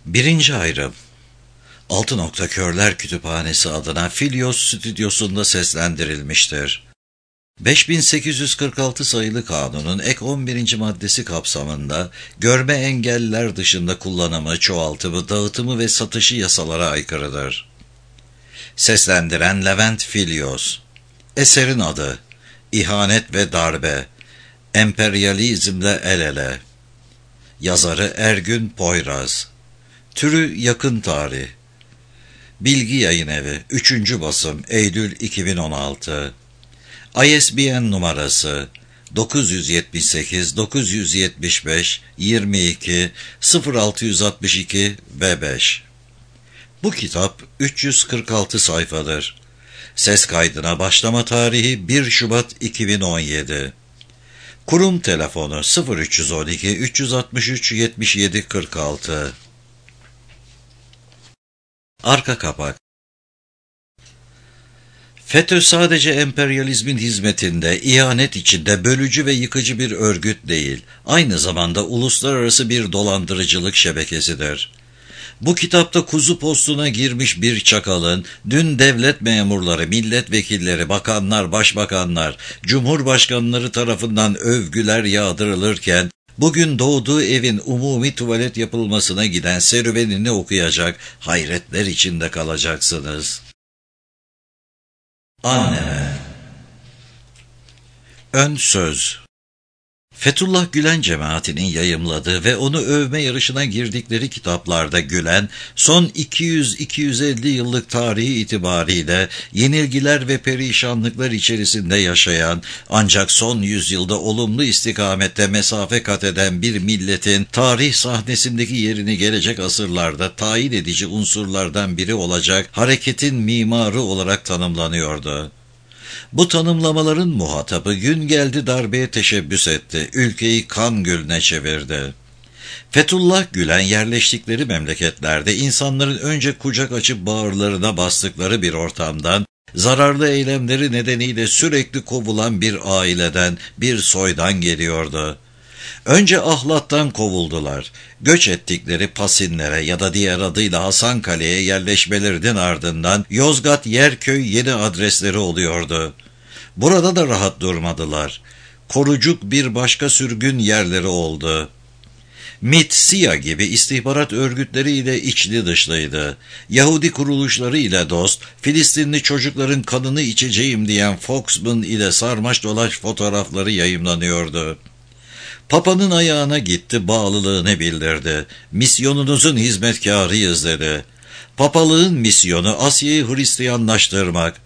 Birinci ayrım. Altı Körler Kütüphanesi adına Filyos stüdyosunda seslendirilmiştir. 5846 sayılı kanunun ek 11. maddesi kapsamında görme engelliler dışında kullanımı, çoğaltımı, dağıtımı ve satışı yasalara aykırıdır. Seslendiren Levent Filyos. Eserin adı İhanet ve Darbe, Emperyalizmle El Ele. Yazarı Ergün Poyraz. Türü yakın tarih. Bilgi Yayınevi 3. basım Eylül 2016. ISBN numarası 978 975 22 0662 ve 5. Bu kitap 346 sayfadır. Ses kaydına başlama tarihi 1 Şubat 2017. Kurum telefonu 0312 363 77 46. Arka kapak. FETÖ sadece emperyalizmin hizmetinde, ihanet içinde bölücü ve yıkıcı bir örgüt değil, aynı zamanda uluslararası bir dolandırıcılık şebekesidir. Bu kitapta kuzu postuna girmiş bir çakalın, dün devlet memurları, milletvekilleri, bakanlar, başbakanlar, cumhurbaşkanları tarafından övgüler yağdırılırken, bugün doğduğu evin umumi tuvalet yapılmasına giden serüvenini okuyacak, hayretler içinde kalacaksınız. Anneme. Ön söz. Fethullah Gülen cemaatinin yayımladığı ve onu övme yarışına girdikleri kitaplarda Gülen, son 200-250 yıllık tarihi itibariyle yenilgiler ve perişanlıklar içerisinde yaşayan, ancak son yüzyılda olumlu istikamette mesafe kat eden bir milletin tarih sahnesindeki yerini gelecek asırlarda tayin edici unsurlardan biri olacak hareketin mimarı olarak tanımlanıyordu. Bu tanımlamaların muhatabı gün geldi darbeye teşebbüs etti, ülkeyi kan gölüne çevirdi. Fethullah Gülen yerleştikleri memleketlerde insanların önce kucak açıp bağırlarına bastıkları bir ortamdan, zararlı eylemleri nedeniyle sürekli kovulan bir aileden, bir soydan geliyordu. Önce Ahlat'tan kovuldular. Göç ettikleri Pasinlere ya da diğer adıyla Hasankale'ye yerleşmelerinin ardından Yozgat, Yerköy yeni adresleri oluyordu. Burada da rahat durmadılar. Korucuk bir başka sürgün yerleri oldu. MİT, SİHA gibi istihbarat örgütleriyle içli dışlıydı. Yahudi kuruluşları ile dost, Filistinli çocukların kanını içeceğim diyen Foxman ile sarmaş dolaş fotoğrafları yayımlanıyordu. Papa'nın ayağına gitti, bağlılığını bildirdi. Misyonunuzun hizmetkarıyız dedi. Papalığın misyonu Asya'yı Hristiyanlaştırmak.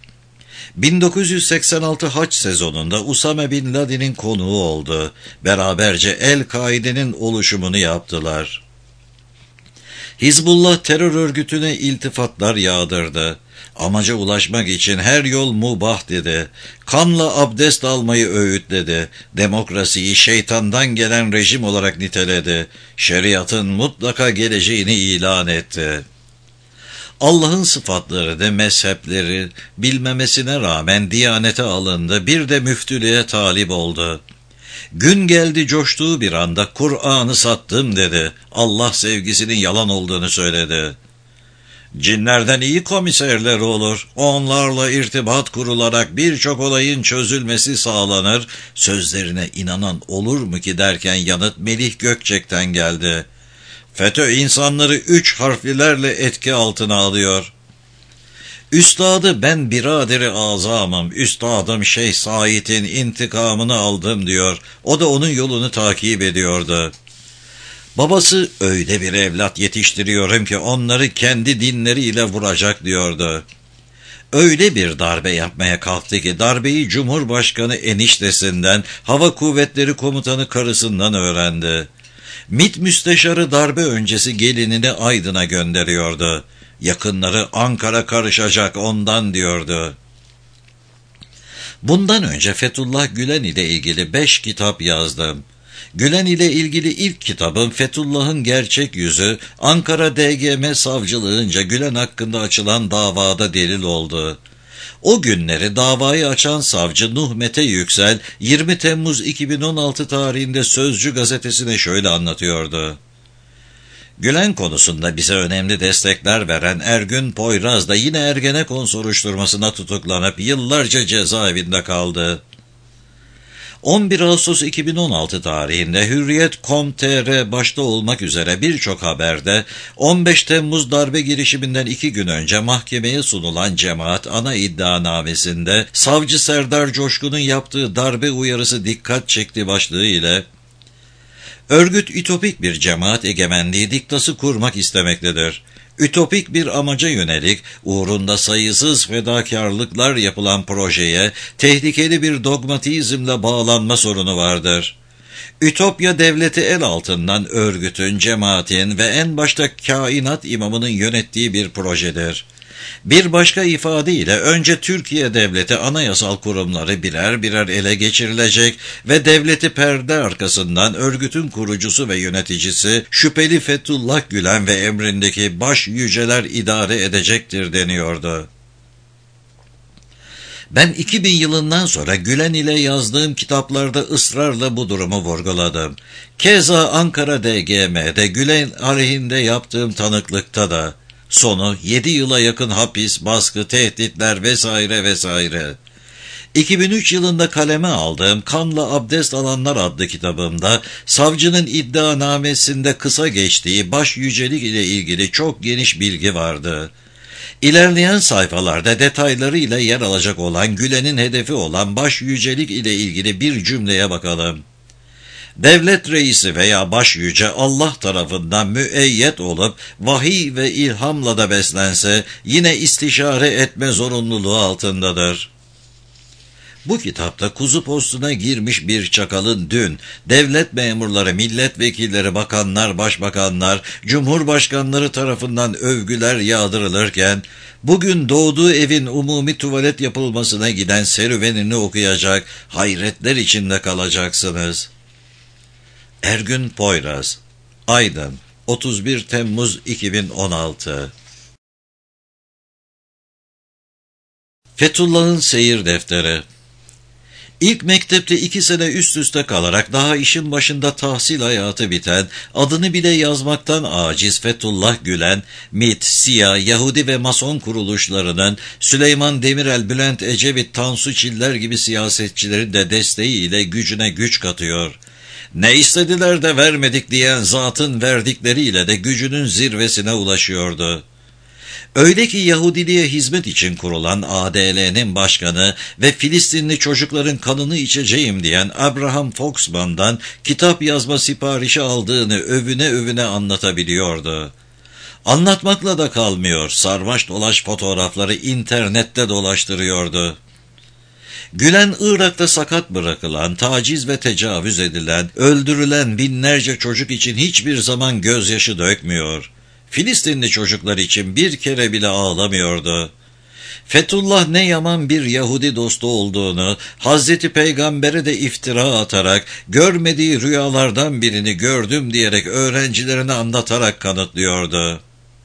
1986 haç sezonunda Usame Bin Laden'in konuğu oldu. Beraberce El-Kaide'nin oluşumunu yaptılar. Hizbullah terör örgütüne iltifatlar yağdırdı. Amaca ulaşmak için her yol mubah dedi. Kanla abdest almayı öğütledi. Demokrasiyi şeytandan gelen rejim olarak niteledi. Şeriatın mutlaka geleceğini ilan etti. Allah'ın sıfatlarını, mezhepleri bilmemesine rağmen Diyanete alındı, bir de müftülüğe talip oldu. Gün geldi coştuğu bir anda Kur'an'ı sattım dedi. Allah sevgisinin yalan olduğunu söyledi. Cinlerden iyi komiserler olur. Onlarla irtibat kurularak birçok olayın çözülmesi sağlanır. Sözlerine inanan olur mu ki derken yanıt Melih Gökçek'ten geldi. FETÖ insanları 3 harflilerle etki altına alıyor. Üstadı ben biraderi azamım, üstadım Şeyh Said'in intikamını aldım diyor. O da onun yolunu takip ediyordu. Babası öyle bir evlat yetiştiriyorum ki onları kendi dinleriyle vuracak diyordu. Öyle bir darbe yapmaya kalktı ki darbeyi Cumhurbaşkanı eniştesinden, Hava Kuvvetleri Komutanı karısından öğrendi. MİT müsteşarı darbe öncesi gelinini Aydın'a gönderiyordu. Yakınları Ankara karışacak ondan diyordu. Bundan önce Fethullah Gülen ile ilgili 5 kitap yazdım. Gülen ile ilgili ilk kitabım Fethullah'ın Gerçek Yüzü, Ankara DGM savcılığınca Gülen hakkında açılan davada delil oldu. O günleri davayı açan savcı Nuh Mete Yüksel, 20 Temmuz 2016 tarihinde Sözcü gazetesine şöyle anlatıyordu. Gülen konusunda bize önemli destekler veren Ergün Poyraz da yine Ergenekon soruşturmasına tutuklanıp yıllarca cezaevinde kaldı. 11 Ağustos 2016 tarihinde Hürriyet.com.tr başta olmak üzere birçok haberde 15 Temmuz darbe girişiminden 2 gün önce mahkemeye sunulan cemaat ana iddianamesinde savcı Serdar Coşkun'un yaptığı darbe uyarısı dikkat çekti başlığı ile örgüt ütopik bir cemaat egemenliği diktası kurmak istemektedir. Ütopik bir amaca yönelik, uğrunda sayısız fedakarlıklar yapılan projeye tehlikeli bir dogmatizmle bağlanma sorunu vardır. Ütopya devleti el altından örgütün, cemaatin ve en başta kainat imamının yönettiği bir projedir. Bir başka ifadeyle önce Türkiye Devleti anayasal kurumları birer birer ele geçirilecek ve devleti perde arkasından örgütün kurucusu ve yöneticisi şüpheli Fethullah Gülen ve emrindeki baş yüceler idare edecektir deniyordu. Ben 2000 yılından sonra Gülen ile yazdığım kitaplarda ısrarla bu durumu vurguladım. Keza Ankara DGM'de Gülen aleyhinde yaptığım tanıklıkta da sonu 7 yıla yakın hapis, baskı, tehditler vesaire vesaire. 2003 yılında kaleme aldığım Kanla Abdest Alanlar adlı kitabımda savcının iddianamesinde kısa geçtiği baş yücelik ile ilgili çok geniş bilgi vardı. İlerleyen sayfalarda detaylarıyla yer alacak olan Gülen'in hedefi olan baş yücelik ile ilgili bir cümleye bakalım. Devlet reisi veya başyüce Allah tarafından müeyyet olup vahiy ve ilhamla da beslense yine istişare etme zorunluluğu altındadır. Bu kitapta kuzu postuna girmiş bir çakalın dün devlet memurları, milletvekilleri, bakanlar, başbakanlar, cumhurbaşkanları tarafından övgüler yağdırılırken bugün doğduğu evin umumi tuvalet yapılmasına giden serüvenini okuyacak, hayretler içinde kalacaksınız. Ergün Poyraz, Aydın, 31 Temmuz 2016. Fethullah'ın seyir defteri. İlk mektepte 2 sene üst üste kalarak daha işin başında tahsil hayatı biten, adını bile yazmaktan aciz Fethullah Gülen, MİT, SİA, Yahudi ve Mason kuruluşlarının Süleyman Demirel, Bülent Ecevit, Tansu Çiller gibi siyasetçilerin de desteğiyle gücüne güç katıyor. Ne istediler de vermedik diyen zatın verdikleriyle de gücünün zirvesine ulaşıyordu. Öyle ki Yahudiliğe hizmet için kurulan ADL'nin başkanı ve Filistinli çocukların kanını içeceğim diyen Abraham Foxman'dan kitap yazma siparişi aldığını övüne övüne anlatabiliyordu. Anlatmakla da kalmıyor, sarmaş dolaş fotoğrafları internette dolaştırıyordu. Gülen, Irak'ta sakat bırakılan, taciz ve tecavüz edilen, öldürülen binlerce çocuk için hiçbir zaman gözyaşı dökmüyor. Filistinli çocuklar için bir kere bile ağlamıyordu. Fethullah ne yaman bir Yahudi dostu olduğunu, Hazreti Peygamber'e de iftira atarak, görmediği rüyalardan birini gördüm diyerek öğrencilerine anlatarak kanıtlıyordu.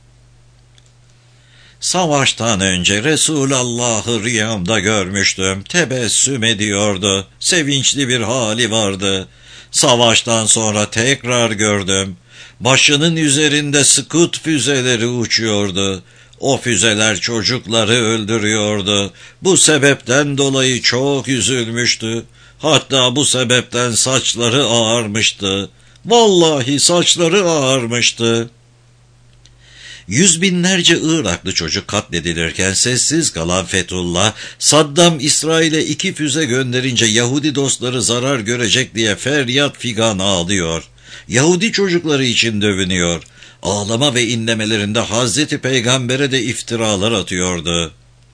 Savaştan önce Resulullah'ı rüyamda görmüştüm. Tebessüm ediyordu. Sevinçli bir hali vardı. Savaştan sonra tekrar gördüm. Başının üzerinde Scud füzeleri uçuyordu. O füzeler çocukları öldürüyordu. Bu sebepten dolayı çok üzülmüştü. Hatta bu sebepten saçları ağarmıştı. Vallahi saçları ağarmıştı. Yüz binlerce Iraklı çocuk katledilirken sessiz kalan Fethullah, Saddam İsrail'e 2 füze gönderince Yahudi dostları zarar görecek diye feryat figan ağlıyor. Yahudi çocukları için dövünüyor. Ağlama ve inlemelerinde Hazreti Peygamber'e de iftiralar atıyordu.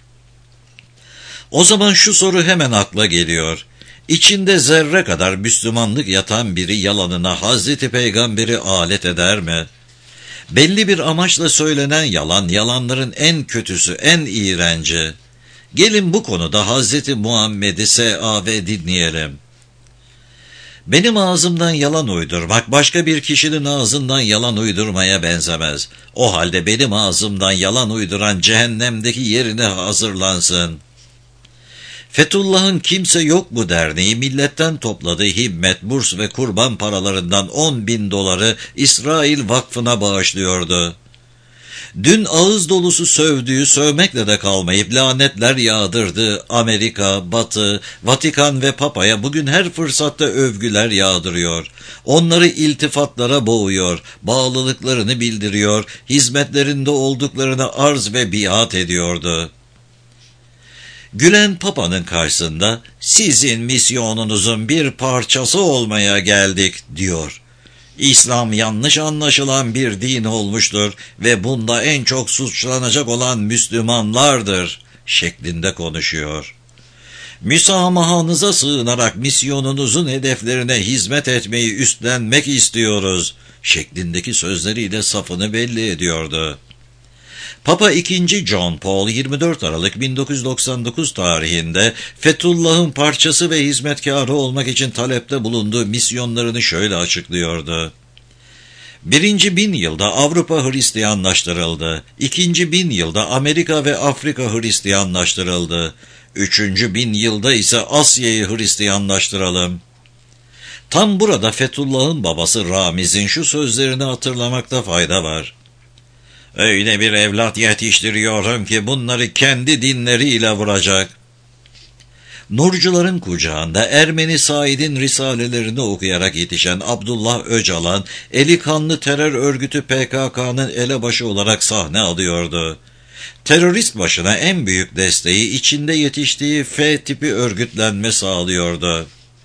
O zaman şu soru hemen akla geliyor. İçinde zerre kadar Müslümanlık yatan biri yalanına Hazreti Peygamber'i alet eder mi? Belli bir amaçla söylenen yalan, yalanların en kötüsü, en iğrenci. Gelin bu konuda Hazreti Muhammed'i S.A.V. dinleyelim. Benim ağzımdan yalan uydurmak başka bir kişinin ağzından yalan uydurmaya benzemez. O halde benim ağzımdan yalan uyduran cehennemdeki yerine hazırlansın. Fethullah'ın Kimse Yok Mu derneği milletten topladığı himmet, burs ve kurban paralarından 10.000 doları İsrail Vakfı'na bağışlıyordu. Dün ağız dolusu sövdüğü, sövmekle de kalmayıp lanetler yağdırdığı Amerika, Batı, Vatikan ve Papa'ya bugün her fırsatta övgüler yağdırıyor. Onları iltifatlara boğuyor, bağlılıklarını bildiriyor, hizmetlerinde olduklarını arz ve biat ediyordu. Gülen Papa'nın karşısında "Sizin misyonunuzun bir parçası olmaya geldik" diyor. İslam yanlış anlaşılan bir din olmuştur ve bunda en çok suçlanacak olan Müslümanlardır şeklinde konuşuyor. Müsamahanıza sığınarak misyonunuzun hedeflerine hizmet etmeyi üstlenmek istiyoruz şeklindeki sözleriyle safını belli ediyordu. Papa II. John Paul 24 Aralık 1999 tarihinde Fethullah'ın parçası ve hizmetkarı olmak için talepte bulunduğu misyonlarını şöyle açıklıyordu. Birinci bin yılda Avrupa Hristiyanlaştırıldı. İkinci bin yılda Amerika ve Afrika Hristiyanlaştırıldı. Üçüncü bin yılda ise Asya'yı Hristiyanlaştıralım. Tam burada Fethullah'ın babası Ramiz'in şu sözlerini hatırlamakta fayda var. Öyle bir evlat yetiştiriyorum ki bunları kendi dinleriyle vuracak. Nurcuların kucağında Ermeni Said'in risalelerini okuyarak yetişen Abdullah Öcalan, eli kanlı terör örgütü PKK'nın elebaşı olarak sahne alıyordu. Terörist başına en büyük desteği içinde yetiştiği F tipi örgütlenme sağlıyordu.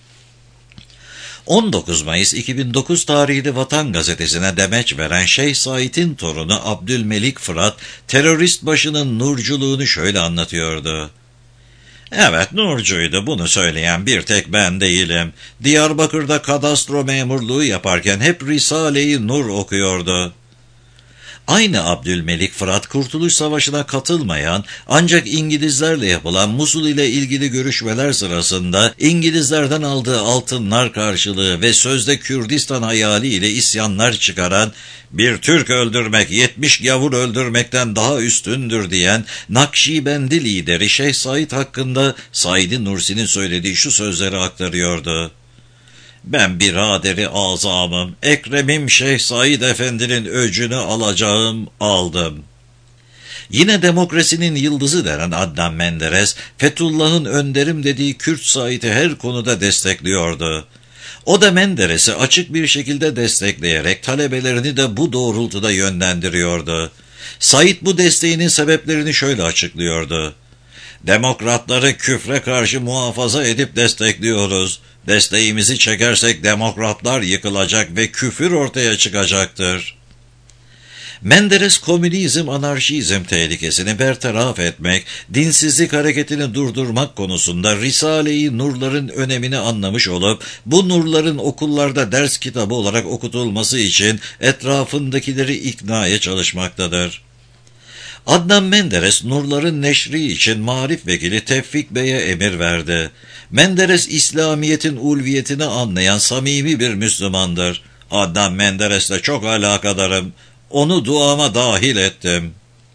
19 Mayıs 2009 tarihli Vatan Gazetesi'ne demeç veren Şeyh Said'in torunu Abdülmelik Fırat, terörist başının nurculuğunu şöyle anlatıyordu. Evet, nurcuydu, bunu söyleyen bir tek ben değilim. Diyarbakır'da kadastro memurluğu yaparken hep Risale-i Nur okuyordu. Aynı Abdülmelik Fırat, Kurtuluş Savaşı'na katılmayan ancak İngilizlerle yapılan Musul ile ilgili görüşmeler sırasında İngilizlerden aldığı altınlar karşılığı ve sözde Kürdistan hayaliyle isyanlar çıkaran, "Bir Türk öldürmek 70 gavur öldürmekten daha üstündür" diyen Nakşibendi lideri Şeyh Said hakkında Said Nursi'nin söylediği şu sözleri aktarıyordu. "Ben biraderi azamım, Ekrem'im Şeyh Said Efendi'nin öcünü alacağım, aldım." Yine demokrasinin yıldızı denen Adnan Menderes, Fethullah'ın önderim dediği Kürt Said'i her konuda destekliyordu. O da Menderes'i açık bir şekilde destekleyerek talebelerini de bu doğrultuda yönlendiriyordu. Said bu desteğinin sebeplerini şöyle açıklıyordu. "Demokratları küfre karşı muhafaza edip destekliyoruz. Desteğimizi çekersek demokratlar yıkılacak ve küfür ortaya çıkacaktır." Menderes, komünizm, anarşizm tehlikesini bertaraf etmek, dinsizlik hareketini durdurmak konusunda Risale-i Nurların önemini anlamış olup, bu nurların okullarda ders kitabı olarak okutulması için etrafındakileri iknaya çalışmaktadır. Adnan Menderes, nurların neşri için Maarif Vekili Tevfik Bey'e emir verdi. Menderes, İslamiyet'in ulviyetini anlayan samimi bir Müslümandır. Adnan Menderes'le çok alakadarım. Onu duama dahil ettim.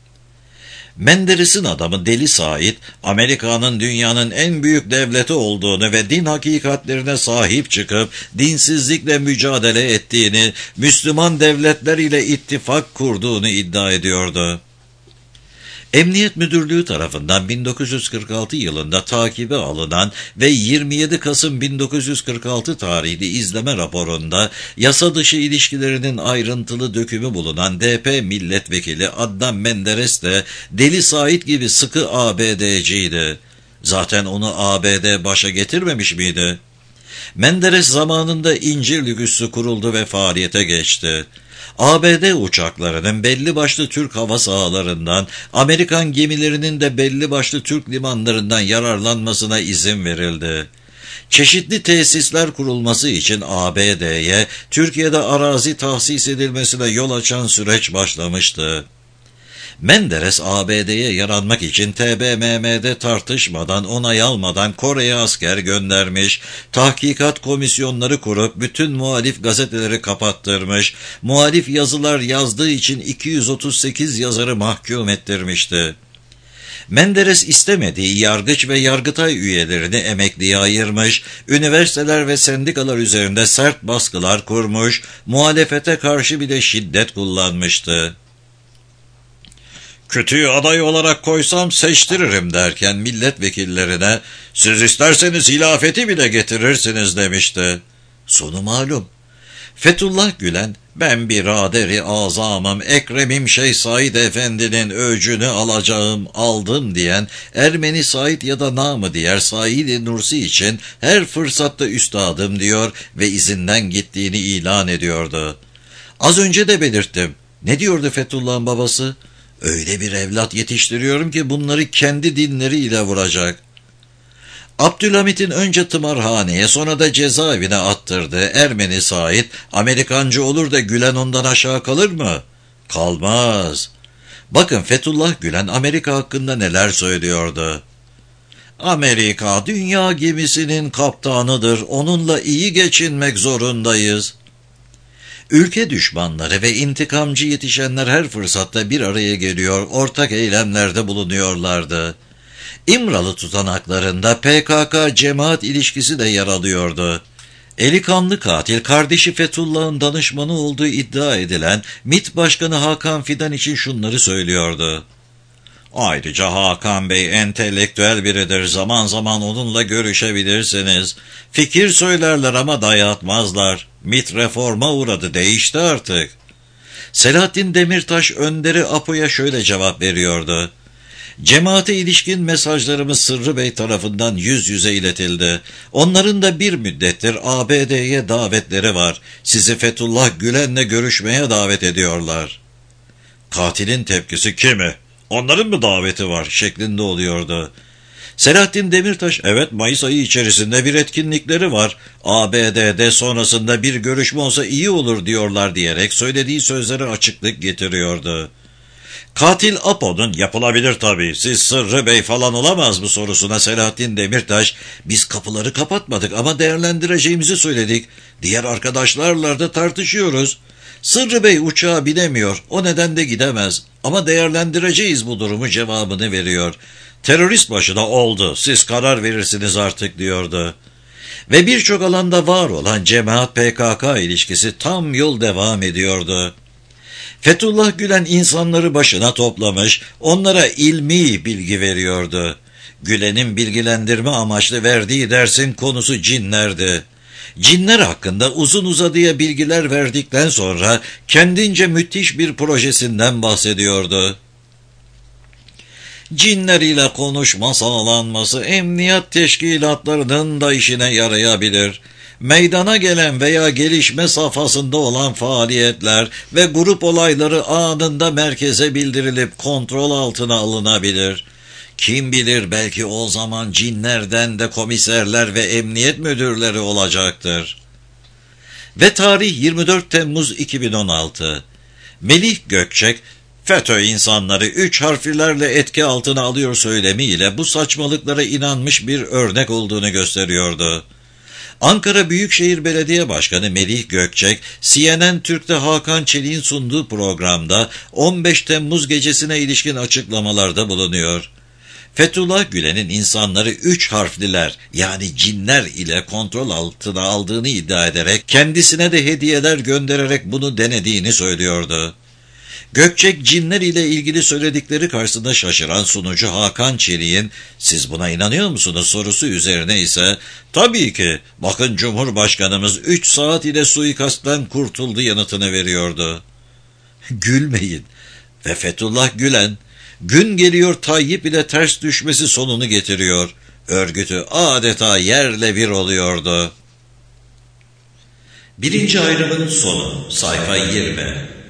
Menderes'in adamı Deli Said, Amerika'nın dünyanın en büyük devleti olduğunu ve din hakikatlerine sahip çıkıp dinsizlikle mücadele ettiğini, Müslüman devletler ile ittifak kurduğunu iddia ediyordu. Emniyet Müdürlüğü tarafından 1946 yılında takibe alınan ve 27 Kasım 1946 tarihli izleme raporunda yasa dışı ilişkilerinin ayrıntılı dökümü bulunan DP milletvekili Adnan Menderes de Deli Said gibi sıkı ABD'ciydi. Zaten onu ABD başa getirmemiş miydi? Menderes zamanında İncirlik Üssü kuruldu ve faaliyete geçti. ABD uçaklarının belli başlı Türk hava sahalarından, Amerikan gemilerinin de belli başlı Türk limanlarından yararlanmasına izin verildi. Çeşitli tesisler kurulması için ABD'ye Türkiye'de arazi tahsis edilmesine yol açan süreç başlamıştı. Menderes, ABD'ye yaranmak için TBMM'de tartışmadan, onay almadan Kore'ye asker göndermiş, tahkikat komisyonları kurup bütün muhalif gazeteleri kapattırmış, muhalif yazılar yazdığı için 238 yazarı mahkum ettirmişti. Menderes istemediği yargıç ve yargıtay üyelerini emekliye ayırmış, üniversiteler ve sendikalar üzerinde sert baskılar kurmuş, muhalefete karşı bile şiddet kullanmıştı. Kötüyü aday olarak koysam seçtiririm derken milletvekillerine siz isterseniz hilafeti bile getirirsiniz demişti. Sonu malum. Fethullah Gülen, ben biraderi azamım, Ekrem'im Şeyh Said Efendi'nin öcünü alacağım, aldım diyen Ermeni Said ya da namı diğer Said-i Nursi için her fırsatta üstadım diyor ve izinden gittiğini ilan ediyordu. Az önce de belirttim. Ne diyordu Fethullah'ın babası? Öyle bir evlat yetiştiriyorum ki bunları kendi dinleriyle vuracak. Abdülhamit'in önce tımarhaneye sonra da cezaevine attırdığı Ermeni Said, Amerikancı olur da Gülen ondan aşağı kalır mı? Kalmaz. Bakın Fethullah Gülen Amerika hakkında neler söylüyordu. Amerika dünya gemisinin kaptanıdır, onunla iyi geçinmek zorundayız. Ülke düşmanları ve intikamcı yetişenler her fırsatta bir araya geliyor, ortak eylemlerde bulunuyorlardı. İmralı tutanaklarında PKK-cemaat ilişkisi de yer alıyordu. Eli kanlı katil, kardeşi Fethullah'ın danışmanı olduğu iddia edilen MİT Başkanı Hakan Fidan için şunları söylüyordu. Ayrıca Hakan Bey entelektüel biridir, zaman zaman onunla görüşebilirsiniz. Fikir söylerler ama dayatmazlar. MİT reforma uğradı, değişti artık. Selahattin Demirtaş önderi Apo'ya şöyle cevap veriyordu. Cemaate ilişkin mesajlarımız Sırrı Bey tarafından yüz yüze iletildi. Onların da bir müddettir ABD'ye davetleri var. Sizi Fethullah Gülen'le görüşmeye davet ediyorlar. Katilin tepkisi kimi? Onların mı daveti var şeklinde oluyordu. Selahattin Demirtaş, evet Mayıs ayı içerisinde bir etkinlikleri var. ABD'de sonrasında bir görüşme olsa iyi olur diyorlar diyerek söylediği sözlere açıklık getiriyordu. Katil Apo'nun yapılabilir tabii, siz Sırrı Bey falan olamaz mı sorusuna Selahattin Demirtaş, biz kapıları kapatmadık ama değerlendireceğimizi söyledik. Diğer arkadaşlarla da tartışıyoruz. Sırrı Bey uçağa binemiyor, o nedenle gidemez ama değerlendireceğiz bu durumu cevabını veriyor. Terörist başına oldu, siz karar verirsiniz artık diyordu. Ve birçok alanda var olan cemaat PKK ilişkisi tam yol devam ediyordu. Fethullah Gülen insanları başına toplamış, onlara ilmi bilgi veriyordu. Gülen'in bilgilendirme amaçlı verdiği dersin konusu cinlerdi. Cinler hakkında uzun uzadıya bilgiler verdikten sonra kendince müthiş bir projesinden bahsediyordu. Cinler ile konuşma sağlanması emniyet teşkilatlarının da işine yarayabilir. Meydana gelen veya gelişme safhasında olan faaliyetler ve grup olayları anında merkeze bildirilip kontrol altına alınabilir. Kim bilir belki o zaman cinlerden de komiserler ve emniyet müdürleri olacaktır. Ve tarih 24 Temmuz 2016. Melih Gökçek, FETÖ insanları 3 harflerle etki altına alıyor söylemiyle bu saçmalıklara inanmış bir örnek olduğunu gösteriyordu. Ankara Büyükşehir Belediye Başkanı Melih Gökçek, CNN Türk'te Hakan Çelik'in sunduğu programda 15 Temmuz gecesine ilişkin açıklamalarda bulunuyor. Fethullah Gülen'in insanları 3 harfliler yani cinler ile kontrol altına aldığını iddia ederek kendisine de hediyeler göndererek bunu denediğini söylüyordu. Gökçek cinler ile ilgili söyledikleri karşısında şaşıran sunucu Hakan Çelik'in "Siz buna inanıyor musunuz?" sorusu üzerine ise "Tabii ki, bakın Cumhurbaşkanımız 3 saat ile suikastten kurtuldu" yanıtını veriyordu. Gülmeyin. Ve Fethullah Gülen, gün geliyor Tayyip ile ters düşmesi sonunu getiriyor. Örgütü adeta yerle bir oluyordu. 1. ayrımın sonu, sayfa 20.